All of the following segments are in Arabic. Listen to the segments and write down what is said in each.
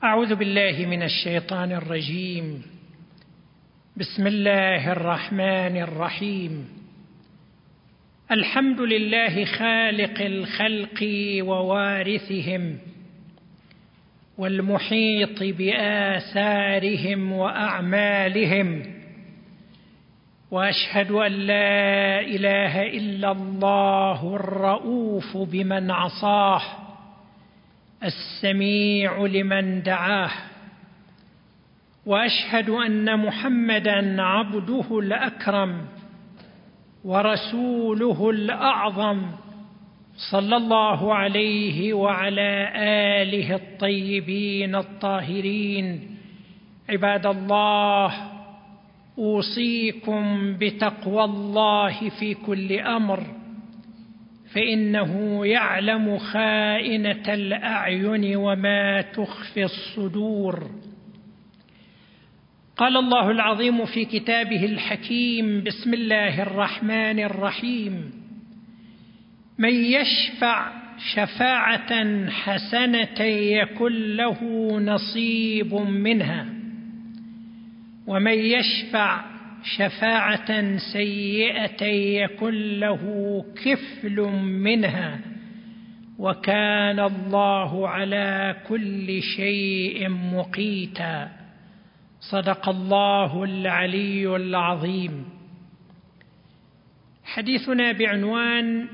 أعوذ بالله من الشيطان الرجيم. بسم الله الرحمن الرحيم. الحمد لله خالق الخلق ووارثهم والمحيط بآثارهم وأعمالهم، وأشهد أن لا إله إلا الله الرؤوف بمن عصاه، السميع لمن دعاه، وأشهد أن محمدًا عبده الأكرم ورسوله الأعظم، صلى الله عليه وعلى آله الطيبين الطاهرين. عباد الله، أوصيكم بتقوى الله في كل أمر، فإنه يعلم خائنة الأعين وما تخفي الصدور. قال الله العظيم في كتابه الحكيم: بسم الله الرحمن الرحيم: من يشفع شفاعة حسنة يكن له نصيب منها، ومن يشفع شفاعة سيئة يكن له كفل منها، وكان الله على كل شيء مقيتا. صدق الله العلي العظيم. حديثنا بعنوان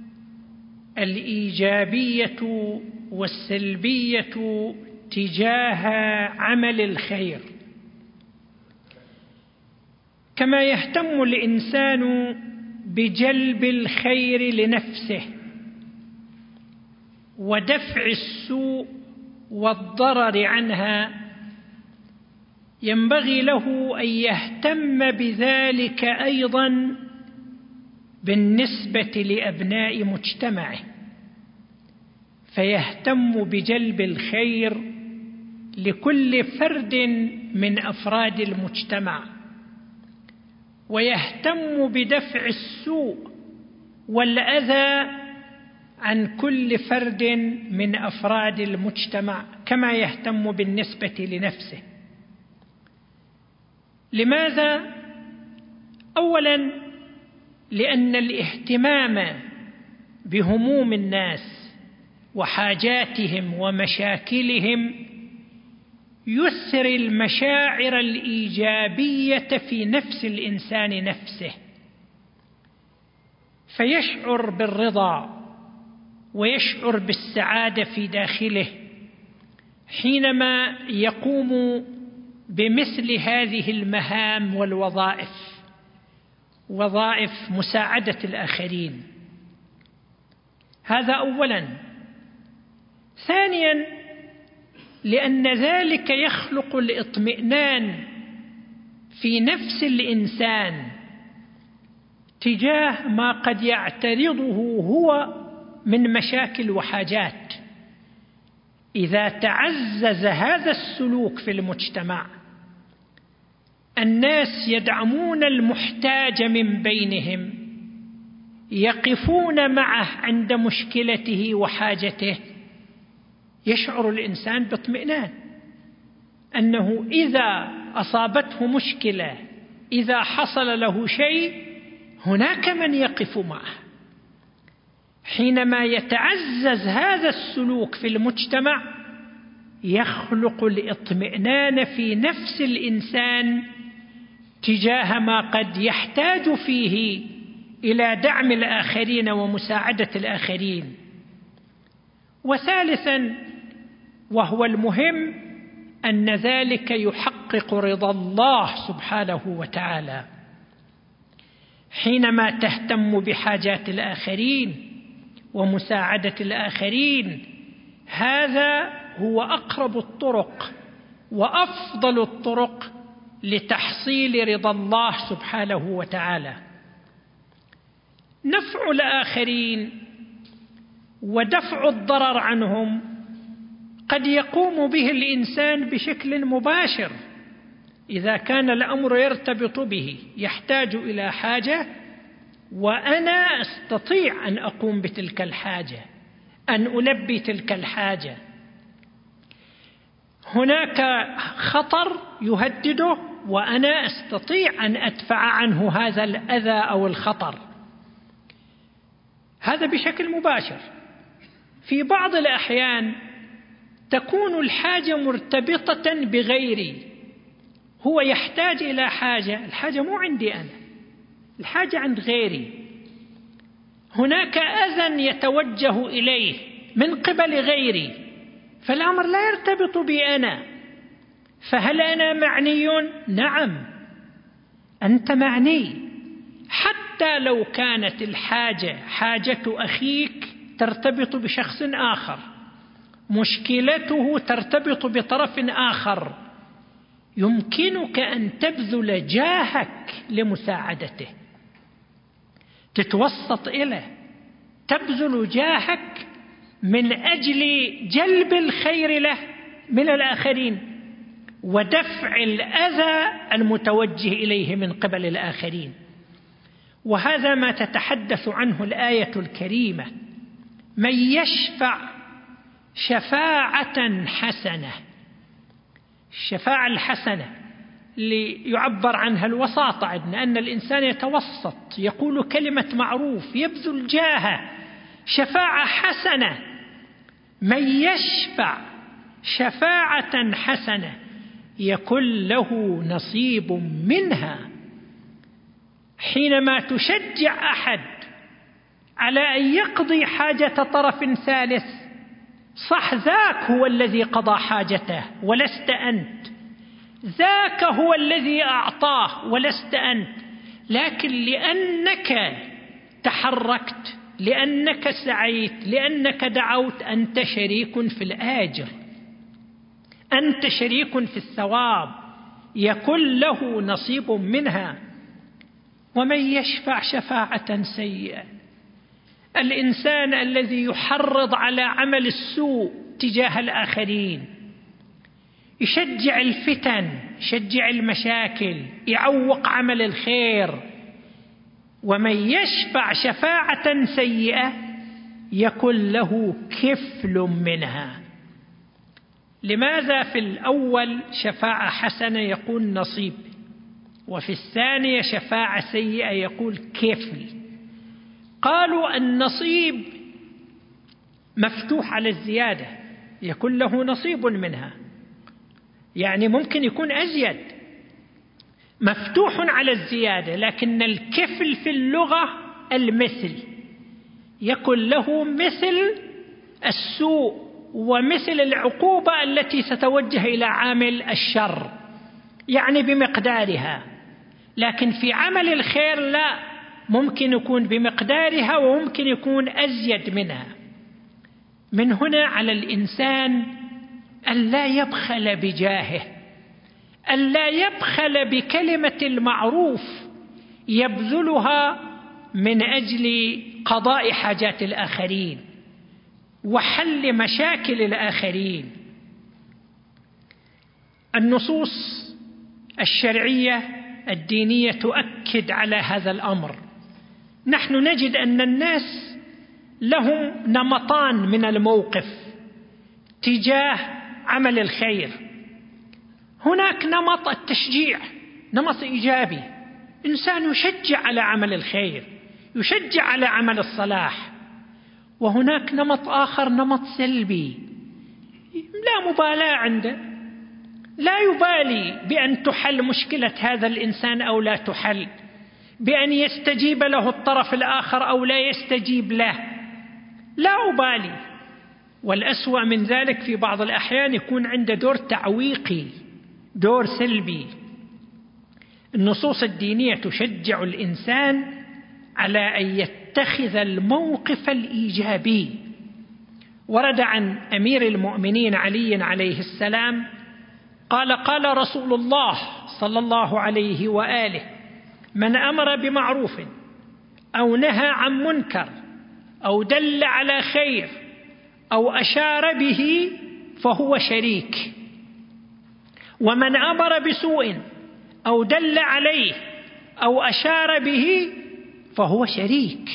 الإيجابية والسلبية تجاه عمل الخير. كما يهتم الإنسان بجلب الخير لنفسه ودفع السوء والضرر عنها، ينبغي له أن يهتم بذلك أيضا بالنسبة لأبناء مجتمعه، فيهتم بجلب الخير لكل فرد من أفراد المجتمع، ويهتم بدفع السوء والأذى عن كل فرد من أفراد المجتمع، كما يهتم بالنسبة لنفسه. لماذا؟ أولاً، لأن الاهتمام بهموم الناس وحاجاتهم ومشاكلهم يثري المشاعر الإيجابية في نفس الإنسان نفسه، فيشعر بالرضا ويشعر بالسعادة في داخله حينما يقوم بمثل هذه المهام والوظائف، وظائف مساعدة الآخرين. هذا أولاً. ثانياً، لأن ذلك يخلق الاطمئنان في نفس الإنسان تجاه ما قد يعترضه هو من مشاكل وحاجات. إذا تعزز هذا السلوك في المجتمع، الناس يدعمون المحتاج من بينهم، يقفون معه عند مشكلته وحاجته، يشعر الإنسان باطمئنان أنه إذا أصابته مشكلة، إذا حصل له شيء، هناك من يقف معه. حينما يتعزز هذا السلوك في المجتمع، يخلق الاطمئنان في نفس الإنسان تجاه ما قد يحتاج فيه إلى دعم الآخرين ومساعدة الآخرين. وثالثاً، وهو المهم، أن ذلك يحقق رضا الله سبحانه وتعالى. حينما تهتم بحاجات الآخرين ومساعدة الآخرين، هذا هو أقرب الطرق وأفضل الطرق لتحصيل رضا الله سبحانه وتعالى. نفع الآخرين ودفع الضرر عنهم قد يقوم به الإنسان بشكل مباشر، إذا كان الأمر يرتبط به، يحتاج إلى حاجة وأنا أستطيع أن أقوم بتلك الحاجة، أن ألبي تلك الحاجة. هناك خطر يهدده وأنا أستطيع أن أدفع عنه هذا الأذى أو الخطر، هذا بشكل مباشر. في بعض الأحيان تكون الحاجة مرتبطة بغيري، هو يحتاج إلى حاجة، الحاجة مو عندي أنا، الحاجة عند غيري، هناك أذى يتوجه إليه من قبل غيري، فالأمر لا يرتبط بي أنا، فهل أنا معني؟ نعم أنت معني، حتى لو كانت الحاجة حاجة أخيك ترتبط بشخص آخر، مشكلته ترتبط بطرف آخر، يمكنك أن تبذل جاهك لمساعدته، تتوسط إليه، تبذل جاهك من أجل جلب الخير له من الآخرين ودفع الأذى المتوجه إليه من قبل الآخرين. وهذا ما تتحدث عنه الآية الكريمة: من يشفع شفاعة حسنة. الشفاعة الحسنة اللي يعبر عنها الوساطة عندنا، أن الإنسان يتوسط، يقول كلمة معروف، يبذل جاهه، شفاعة حسنة. من يشفع شفاعة حسنة يكن له نصيب منها. حينما تشجع أحد على أن يقضي حاجة طرف ثالث، صح ذاك هو الذي قضى حاجته ولست أنت، ذاك هو الذي أعطاه ولست أنت، لكن لأنك تحركت، لأنك سعيت، لأنك دعوت، أنت شريك في الآجر، أنت شريك في الثواب، يكن له نصيب منها. ومن يشفع شفاعة سيئة، الإنسان الذي يحرض على عمل السوء تجاه الآخرين، يشجع الفتن، يشجع المشاكل، يعوق عمل الخير، ومن يشفع شفاعة سيئة يكن له كفل منها. لماذا في الأول شفاعة حسنة يقول نصيب، وفي الثانية شفاعة سيئة يقول كفل؟ قالوا النصيب مفتوح على الزيادة، يكون له نصيب منها، يعني ممكن يكون أزيد، مفتوح على الزيادة، لكن الكفل في اللغة المثل، يكون له مثل السوء ومثل العقوبة التي ستوجه إلى عامل الشر، يعني بمقدارها. لكن في عمل الخير لا، ممكن يكون بمقدارها وممكن يكون أزيد منها. من هنا على الإنسان ألا يبخل بجاهه، ألا يبخل بكلمة المعروف يبذلها من أجل قضاء حاجات الآخرين وحل مشاكل الآخرين. النصوص الشرعية الدينية تؤكد على هذا الأمر. نحن نجد أن الناس لهم نمطان من الموقف تجاه عمل الخير. هناك نمط التشجيع، نمط إيجابي، إنسان يشجع على عمل الخير، يشجع على عمل الصلاح. وهناك نمط آخر، نمط سلبي، لا مبالاة عنده، لا يبالي بأن تحل مشكلة هذا الإنسان أو لا تحل، بأن يستجيب له الطرف الآخر أو لا يستجيب له، لا أبالي. والأسوأ من ذلك في بعض الأحيان يكون عنده دور تعويقي، دور سلبي. النصوص الدينية تشجع الإنسان على أن يتخذ الموقف الإيجابي. ورد عن أمير المؤمنين علي عليه السلام قال: قال رسول الله صلى الله عليه وآله: من أمر بمعروف أو نهى عن منكر أو دل على خير أو أشار به فهو شريك، ومن أمر بسوء أو دل عليه أو أشار به فهو شريك.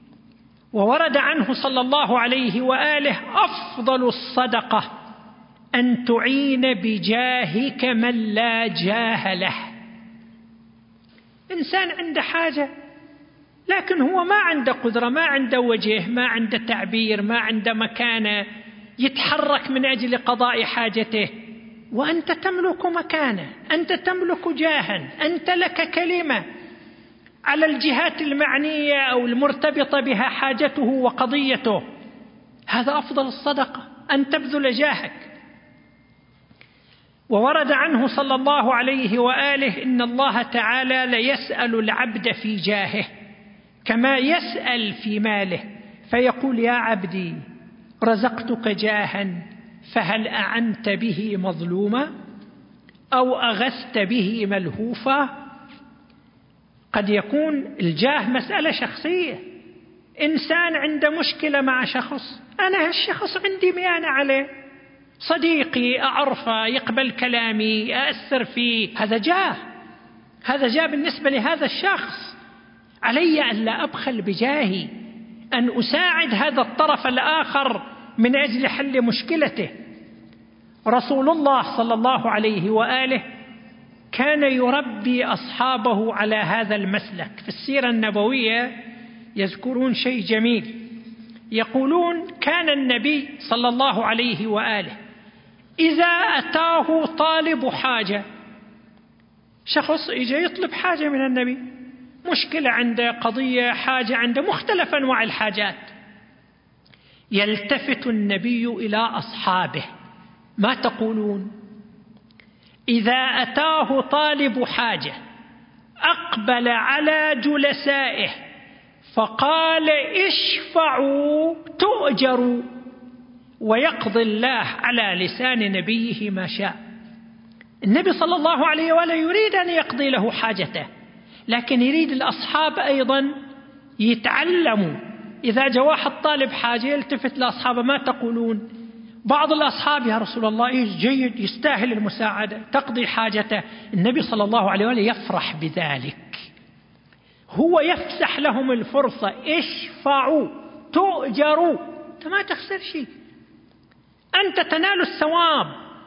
وورد عنه صلى الله عليه وآله: أفضل الصدقة أن تعين بجاهك من لا جاه له. إنسان عنده حاجة لكن هو ما عنده قدرة، ما عنده وجه، ما عنده تعبير، ما عنده مكانة يتحرك من أجل قضاء حاجته، وأنت تملك مكانة، أنت تملك جاها، أنت لك كلمة على الجهات المعنية أو المرتبطة بها حاجته وقضيته. هذا أفضل الصدقة، أن تبذل جاهك. وورد عنه صلى الله عليه وآله إن الله تعالى ليسأل العبد في جاهه كما يسأل في ماله، فيقول: يا عبدي رزقتك جاها فهل أعنت به مظلوما أو أغثت به ملهوفا؟ قد يكون الجاه مسألة شخصية، إنسان عنده مشكلة مع شخص، أنا هالشخص عندي ميانة عليه، صديقي أعرفه، يقبل كلامي، أأثر فيه، هذا جاه، هذا جاه بالنسبة لهذا الشخص. علي أن لا أبخل بجاهي، أن أساعد هذا الطرف الآخر من أجل حل مشكلته. رسول الله صلى الله عليه وآله كان يربي أصحابه على هذا المسلك. في السيرة النبوية يذكرون شيء جميل، يقولون: كان النبي صلى الله عليه وآله إذا أتاه طالب حاجة، شخص إجا يطلب حاجة من النبي، مشكلة عنده، قضية، حاجة عنده، مختلف أنواع الحاجات، يلتفت النبي إلى أصحابه: ما تقولون؟ إذا أتاه طالب حاجة أقبل على جلسائه فقال: اشفعوا تؤجروا، ويقضي الله على لسان نبيه ما شاء. النبي صلى الله عليه وآله يريد أن يقضي له حاجته، لكن يريد الأصحاب أيضا يتعلموا. إذا جاء واحد طالب حاجة يلتفت لأصحابه: ما تقولون؟ بعض الأصحاب: يا رسول الله جيد، يستاهل المساعدة، تقضي حاجته. النبي صلى الله عليه وآله يفرح بذلك، هو يفسح لهم الفرصة: اشفعوا تؤجروا، أنت ما تخسر شيء، أنت تنال الثواب.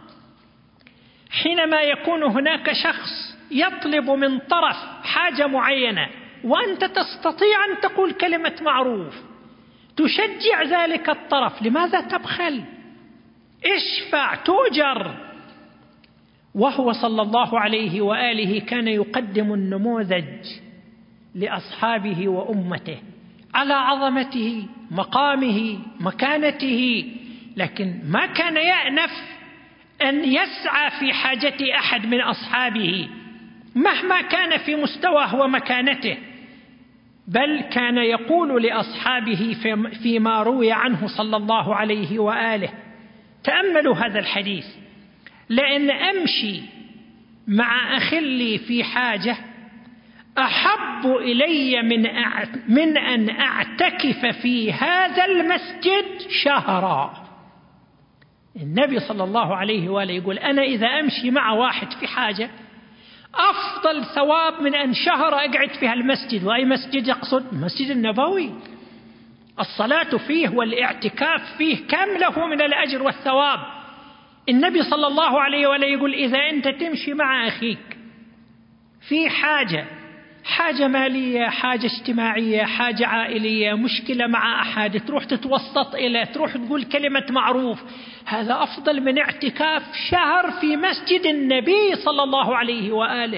حينما يكون هناك شخص يطلب من طرف حاجة معينة وأنت تستطيع أن تقول كلمة معروف تشجع ذلك الطرف، لماذا تبخل؟ اشفع تؤجر. وهو صلى الله عليه وآله كان يقدم النموذج لأصحابه وأمته على عظمته، مقامه، مكانته، لكن ما كان يأنف أن يسعى في حاجة أحد من أصحابه مهما كان في مستواه ومكانته، بل كان يقول لأصحابه فيما روي عنه صلى الله عليه وآله: تأملوا هذا الحديث، لأن أمشي مع أخلي في حاجة أحب إلي من أن أعتكف في هذا المسجد شهرا. النبي صلى الله عليه وآله يقول: أنا إذا أمشي مع واحد في حاجة أفضل ثواب من أن شهر أقعد في هالمسجد. وأي مسجد يقصد؟ المسجد النبوي، الصلاة فيه والاعتكاف فيه كم له من الأجر والثواب. النبي صلى الله عليه وآله يقول: إذا أنت تمشي مع أخيك في حاجة مالية، حاجة اجتماعية، حاجة عائلية، مشكلة مع أحد، تروح تتوسط إليه، تروح تقول كلمة معروف، هذا أفضل من اعتكاف شهر في مسجد النبي صلى الله عليه وآله.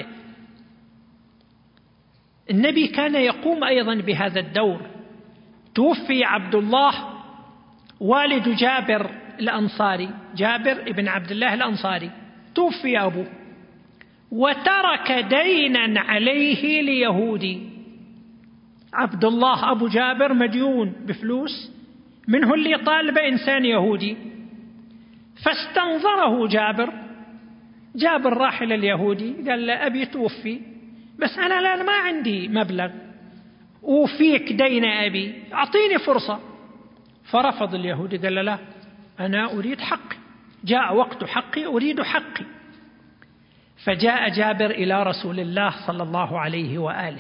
النبي كان يقوم أيضا بهذا الدور. توفي عبد الله والد جابر الأنصاري، جابر ابن عبد الله الأنصاري، توفي أبوه وترك دينا عليه ليهودي. عبد الله أبو جابر مديون بفلوس، منه اللي طالب إنسان يهودي، فاستنظره جابر راح إلى اليهودي قال له: أبي توفي، بس أنا ما عندي مبلغ وفيك دين أبي، أعطيني فرصة. فرفض اليهودي، قال له: لا، أنا أريد حقي، جاء وقت حقي، أريد حقي. فجاء جابر إلى رسول الله صلى الله عليه وآله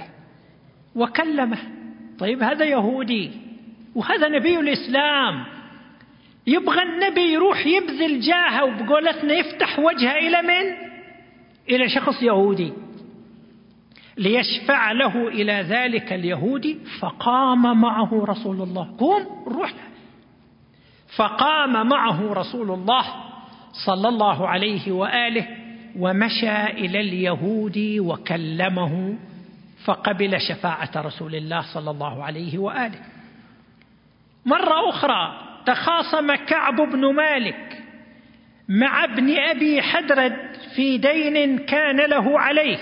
وكلمه: طيب هذا يهودي وهذا نبي الإسلام، يبغى النبي يروح يبذل جاهه وبقولتنا يفتح وجهه إلى من؟ إلى شخص يهودي ليشفع له إلى ذلك اليهودي. فقام معه رسول الله، قوم روح. فقام معه رسول الله صلى الله عليه وآله ومشى إلى اليهودي وكلمه، فقبل شفاعة رسول الله صلى الله عليه وآله. مرة أخرى تخاصم كعب بن مالك مع ابن أبي حدرد في دين كان له عليه،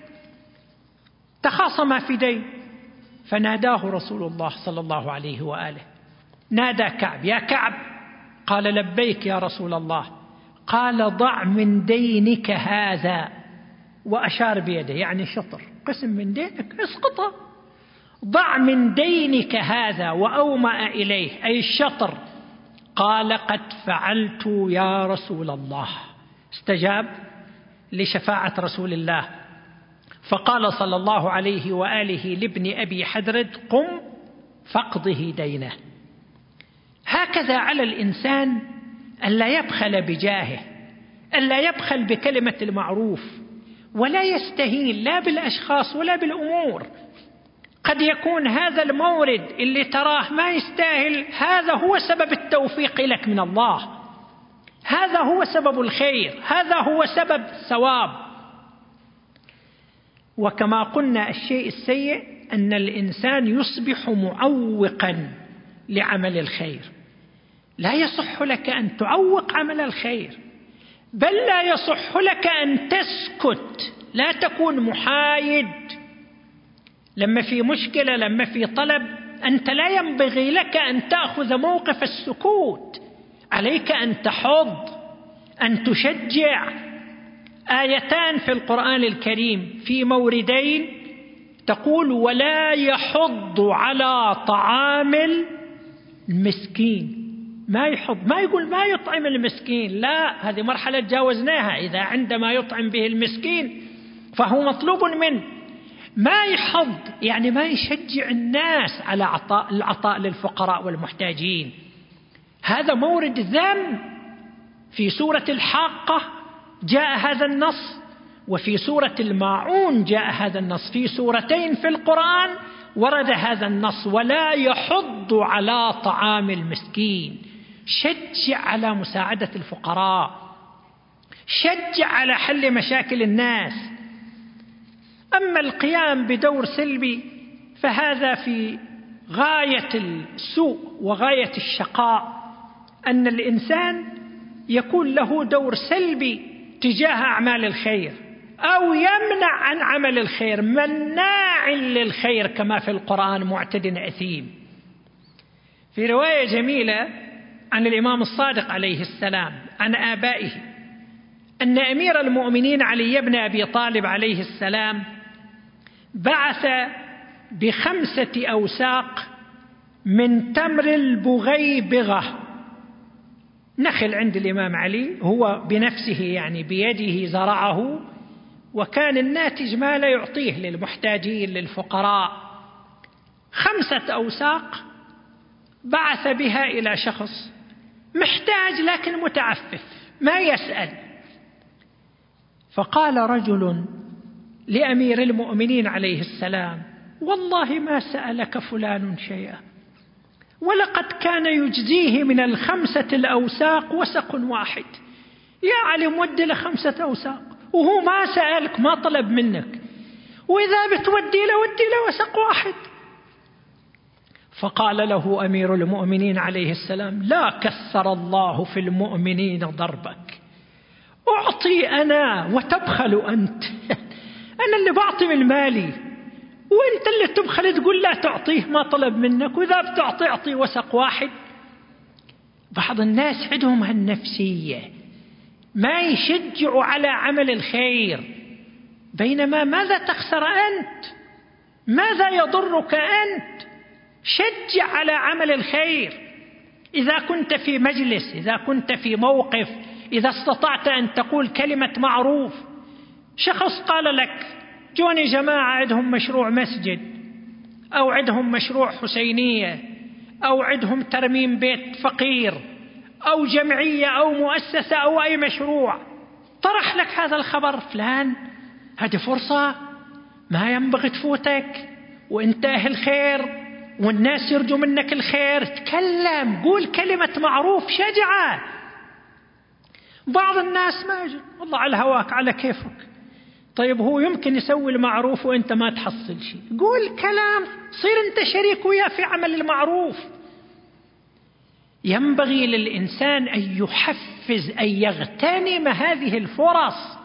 تخاصم في دين، فناداه رسول الله صلى الله عليه وآله. نادى كعب: يا كعب. قال: لبيك يا رسول الله. قال: ضع من دينك هذا، وأشار بيده يعني شطر، قسم من دينك اسقطه. ضع من دينك هذا، وأومأ إليه أي الشطر. قال: قد فعلت يا رسول الله. استجاب لشفاعة رسول الله، فقال صلى الله عليه وآله لابن أبي حدرد: قم فاقضه دينه. هكذا على الإنسان ألا يبخل بجاهه، ألا يبخل بكلمة المعروف، ولا يستهين لا بالأشخاص ولا بالأمور. قد يكون هذا المورد اللي تراه ما يستاهل، هذا هو سبب التوفيق لك من الله، هذا هو سبب الخير، هذا هو سبب الثواب. وكما قلنا الشيء السيء أن الإنسان يصبح معوقا لعمل الخير. لا يصح لك أن تعوق عمل الخير، بل لا يصح لك أن تسكت، لا تكون محايد. لما في مشكلة، لما في طلب، أنت لا ينبغي لك أن تأخذ موقف السكوت، عليك أن تحض، أن تشجع. آيتان في القرآن الكريم في موردين تقول: ولا يحض على طعام المسكين. ما يحض، ما يقول ما يطعم المسكين، لا، هذه مرحلة جاوزناها. إذا عندما يطعم به المسكين فهو مطلوب منه. ما يحض يعني ما يشجع الناس على العطاء للفقراء والمحتاجين. هذا مورد ذم. في سورة الحاقة جاء هذا النص، وفي سورة الماعون جاء هذا النص. في سورتين في القرآن ورد هذا النص: ولا يحض على طعام المسكين. شجع على مساعدة الفقراء، شجع على حل مشاكل الناس. أما القيام بدور سلبي فهذا في غاية السوء وغاية الشقاء، أن الإنسان يكون له دور سلبي تجاه أعمال الخير، أو يمنع عن عمل الخير، مناع للخير كما في القرآن، معتد أثيم. في رواية جميلة عن الإمام الصادق عليه السلام عن آبائه أن أمير المؤمنين علي بن أبي طالب عليه السلام بعث ب5 أوساق من تمر البغيبغة، نخل عند الإمام علي، هو بنفسه يعني بيده زرعه، وكان الناتج ما لا يعطيه للمحتاجين للفقراء. 5 أوساق بعث بها إلى شخص محتاج لكن متعفف ما يسأل. فقال رجل لأمير المؤمنين عليه السلام: والله ما سألك فلان شيئا، ولقد كان يجزيه من 5 الأوساق وسق واحد. يا علي مودي ل5 أوساق وهو ما سألك، ما طلب منك، وإذا بتودي له ودي له وسق واحد. فقال له أمير المؤمنين عليه السلام: لا كثر الله في المؤمنين ضربك، أعطي أنا وتبخل أنت. أنا اللي بعطي من مالي وأنت اللي تبخل تقول لا تعطيه، ما طلب منك، وإذا بتعطي أعطي وسق واحد. بعض الناس عندهم هالنفسية، ما يشجعوا على عمل الخير، بينما ماذا تخسر أنت؟ ماذا يضرك أنت؟ شجع على عمل الخير. إذا كنت في مجلس، إذا كنت في موقف، إذا استطعت أن تقول كلمة معروف. شخص قال لك: جوني جماعة عندهم مشروع مسجد، أو عندهم مشروع حسينية، أو عندهم ترميم بيت فقير، أو جمعية أو مؤسسة أو أي مشروع طرح لك هذا الخبر: فلان هذه فرصة ما ينبغي تفوتك، وانت أهل خير والناس يرجو منك الخير، تكلم، قول كلمة معروف، شجعة. بعض الناس ما يجي، والله على هواك على كيفك. طيب هو يمكن يسوي المعروف وانت ما تحصل شيء، قول كلام، صير انت شريك وياه في عمل المعروف. ينبغي للإنسان أن يحفز، أن يغتنم هذه الفرص.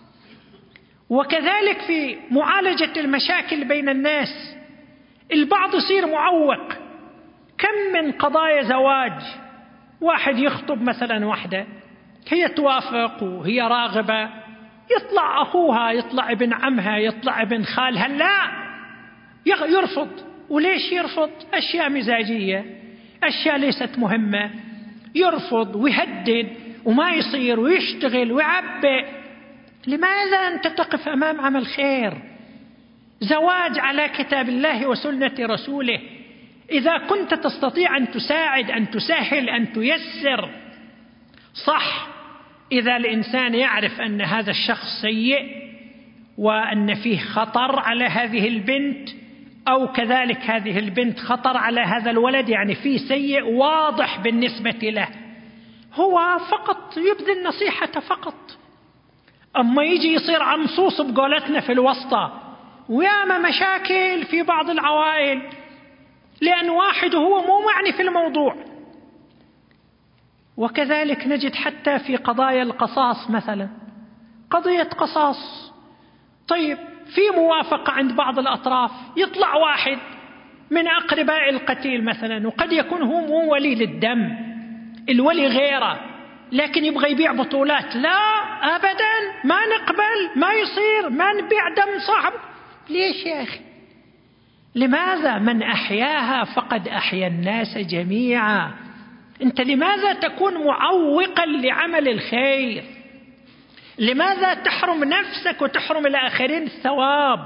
وكذلك في معالجة المشاكل بين الناس، البعض يصير معوق. كم من قضايا زواج، واحد يخطب مثلا واحدة، هي توافق وهي راغبة، يطلع أخوها، يطلع ابن عمها، يطلع ابن خالها، لا، يرفض. وليش يرفض؟ أشياء مزاجية، أشياء ليست مهمة، يرفض ويهدد وما يصير ويشتغل ويعبئ. لماذا أنت تقف أمام عمل خير؟ زواج على كتاب الله وسنة رسوله، إذا كنت تستطيع أن تساعد، أن تسهل، أن تيسر، صح. إذا الإنسان يعرف أن هذا الشخص سيء وأن فيه خطر على هذه البنت، أو كذلك هذه البنت خطر على هذا الولد، يعني فيه سيء واضح بالنسبة له، هو فقط يبذل نصيحة فقط. أما يجي يصير عمصوص بقولتنا في الوسطى، وياما مشاكل في بعض العوائل لأن واحد هو مو معني في الموضوع. وكذلك نجد حتى في قضايا القصاص مثلا، قضية قصاص، طيب في موافقة عند بعض الأطراف، يطلع واحد من أقرباء القتيل مثلا، وقد يكون هو مو ولي للدم، الولي غيره، لكن يبغى يبيع بطولات، لا أبدا، ما نقبل، ما يصير، ما نبيع دم صاحب. ليش يا أخي؟ لماذا؟ من أحياها فقد أحيا الناس جميعا. أنت لماذا تكون معوقا لعمل الخير؟ لماذا تحرم نفسك وتحرم الآخرين الثواب؟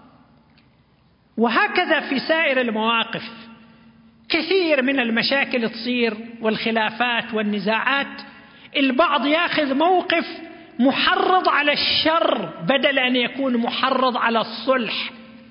وهكذا في سائر المواقف، كثير من المشاكل تصير والخلافات والنزاعات، البعض ياخذ موقف محرض على الشر بدل أن يكون محرض على الصلح.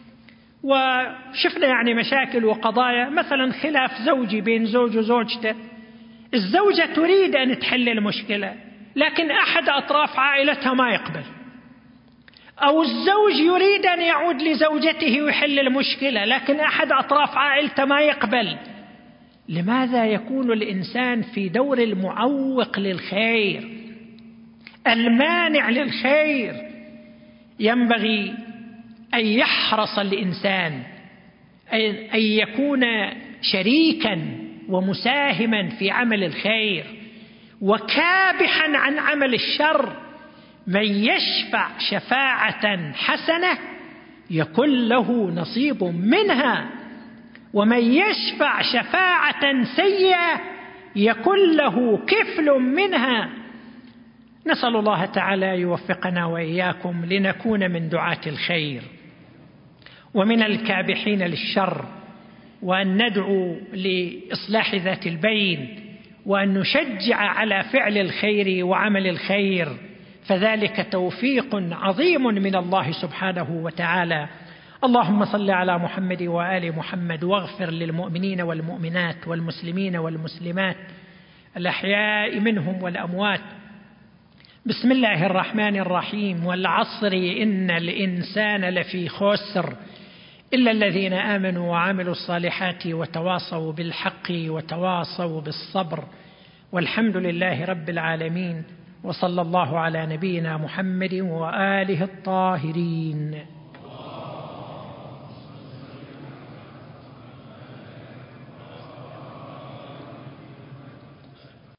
وشفنا يعني مشاكل وقضايا، مثلا خلاف زوجي بين زوج وزوجته، الزوجة تريد أن تحل المشكلة لكن أحد أطراف عائلتها ما يقبل، أو الزوج يريد أن يعود لزوجته ويحل المشكلة لكن أحد أطراف عائلته ما يقبل. لماذا يكون الإنسان في دور المعوق للخير، المانع للخير؟ ينبغي أن يحرص الإنسان أن يكون شريكا ومساهما في عمل الخير وكابحا عن عمل الشر. من يشفع شفاعة حسنة يكن له نصيب منها، ومن يشفع شفاعة سيئة يكن له كفل منها. نسأل الله تعالى يوفقنا وإياكم لنكون من دعاة الخير ومن الكابحين للشر، وأن ندعو لإصلاح ذات البين، وأن نشجع على فعل الخير وعمل الخير، فذلك توفيق عظيم من الله سبحانه وتعالى. اللهم صل على محمد وآل محمد، واغفر للمؤمنين والمؤمنات والمسلمين والمسلمات الأحياء منهم والأموات. بسم الله الرحمن الرحيم. والعصر إن الإنسان لفي خسر إلا الذين آمنوا وعملوا الصالحات وتواصوا بالحق وتواصوا بالصبر، والحمد لله رب العالمين، وصلى الله على نبينا محمد وآله الطاهرين.